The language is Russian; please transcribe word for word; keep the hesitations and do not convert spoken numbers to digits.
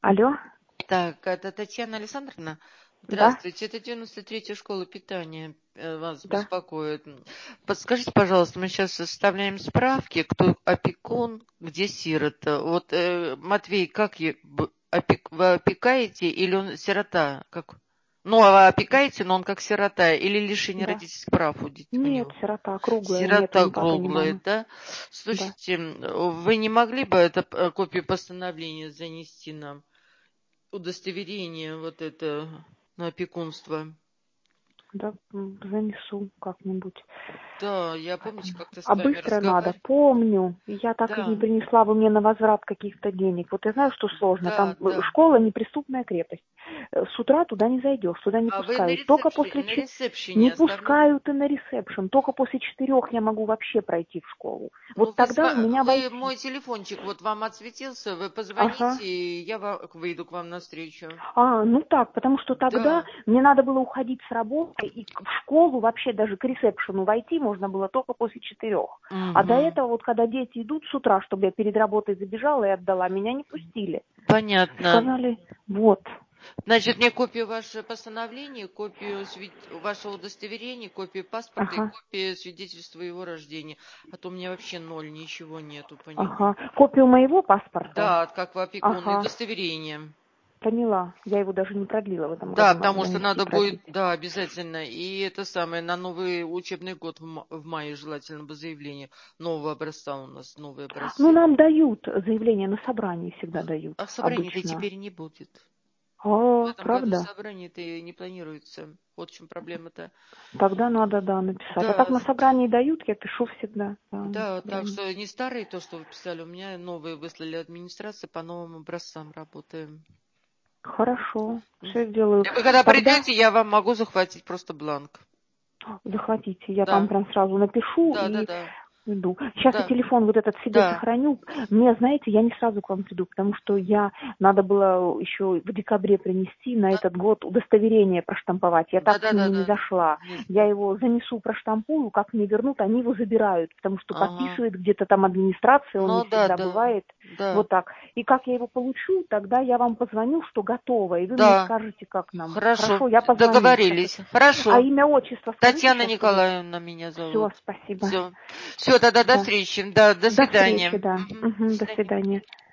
Алло, Так, это Татьяна Александровна. да, Здравствуйте, это девяносто третья школа питания э, вас да, беспокоит. М, Подскажите, пожалуйста, мы сейчас составляем справки, кто опекун, где сирота. Вот, э, Матвей, как е- б- опек- вы опекаете или он сирота? Как? Ну, а вы опекаете, но он как сирота, или лишение да. родительских прав у, дит- у Нет, него? сирота круглая, нету Сирота ни папы, ни круглая, мамы. да? Да, Слушайте, м, вы не могли бы это э, копию постановления занести нам? Удостоверение вот это на опекунство. да, м, занесу как-нибудь. Да, я помните, как-то с А вами быстро надо, разговаривали. помню. Я так и не Да, принесла, вы мне на возврат каких-то денег. Вот я знаю, что сложно. Там да, э, да. школа неприступная крепость. Э, С утра туда не зайдешь, туда не А вы на пускают. Только ресепшене, после на че- Не ресепшене оставляете? пускают и на ресепшн. Только после четырех я могу вообще пройти в школу. Ну, Вот вы, тогда у зва- меня вы войти. мой телефончик вот вам отсветился, вы Ага. позвоните, и я ва- выйду к вам навстречу. А, ну так, потому что тогда Да. мне надо было уходить с работы, и к- в школу вообще даже к ресепшену войти можно было только после четырех. А до Угу. этого, вот когда дети идут с утра, чтобы я перед работой забежала и отдала, меня не пустили. Понятно. Сказали, вот, Значит, мне копию вашего постановления, копию свид- вашего удостоверения, копию паспорта и ага, копию свидетельства его рождения. А то у меня вообще ноль, ничего нету по нему. ага. Копию моего паспорта? Да, как вы опекун, и Ага, удостоверение. поняла. Я его даже не продлила в этом Да, году, надо потому что занести, надо будет, продлить. да, обязательно. И это самое, на новый учебный год в ма- в мае желательно бы заявление нового образца у нас, новые Ну, образцы. нам дают заявление на собрании, всегда дают, А собрания-то обычно. теперь не будет. В А, этом году правда? собрание-то и не планируется. Вот в чем проблема-то. Тогда надо, да, написать. А так Да, на собрании дают, я пишу всегда. Да, на да, так собрании. что не старые то, что вы писали, у меня новые выслали администрации, по новым образцам работаем. Хорошо, Мгм. все сделаю. И вы когда Тогда придете, я вам могу захватить просто бланк. захватите, я там Да, прям сразу напишу да, да, и да, иду. Сейчас я да, телефон вот этот себе да. сохраню. Мне, знаете, я не сразу к вам приду, потому что я надо было еще в декабре принести на этот год удостоверение проштамповать. Я Да, так да, с да, ними не да. зашла. Не Я знаю. его занесу, проштампую, как мне вернут, они его забирают, потому что Ага. подписывает где-то там администрация, он не Ну да, всегда да, бывает. да, Вот так. И как я его получу, тогда я вам позвоню, что готово, и вы мне да. скажете, как нам. Хорошо, Хорошо, я позвоню. Сейчас. договорились. А Хорошо. имя, отчество скажите Татьяна сейчас, чтобы... Николаевна меня Все, зовут. спасибо. Все. Все, тогда до Да. встречи. Да, до До встречи, свидания. да. Мгм. До Мгм, до свидания. свидания.